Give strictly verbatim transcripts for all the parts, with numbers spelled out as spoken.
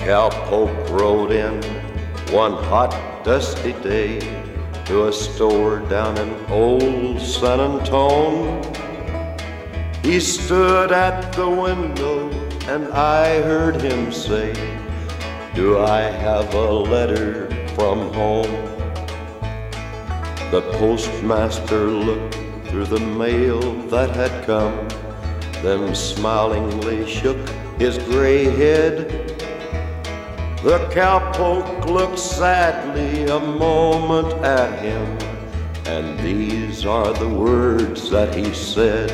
cowpoke rode in one hot, dusty day to a store down in old San Antone. He stood at the window and I heard him say, "Do I have a letter from home?" The postmaster looked through the mail that had come, then smilingly shook his gray head. The cowpoke looked sadly a moment at him, and these are the words that he said.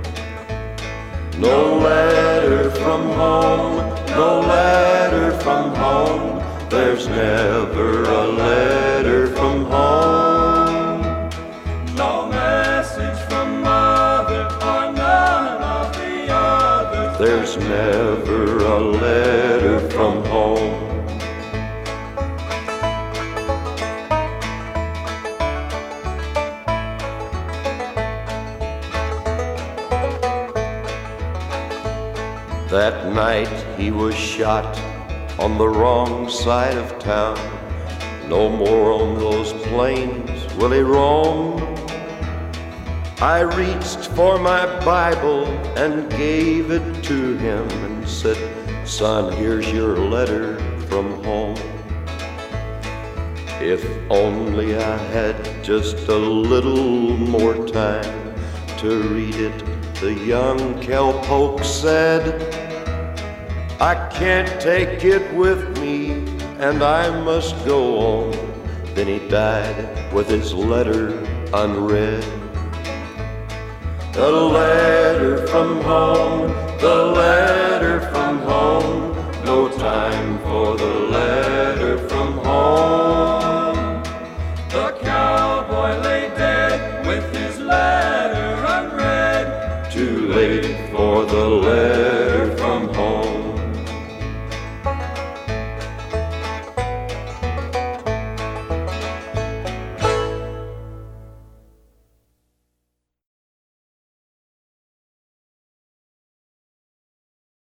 "No letter from home, no letter from home, there's never a letter from home. No message from mother or none of the others, there's never a letter from home." That night he was shot on the wrong side of town. No more on those plains will he roam. I reached for my Bible and gave it to him and said, "Son, here's your letter from home." If only I had just a little more time to read it, the young cowpoke said, "I can't take it with me and I must go on." Then he died with his letter unread. The letter from home, the letter from home, no time for the letter from home. The cowboy lay dead with his letter unread. Too late for the letter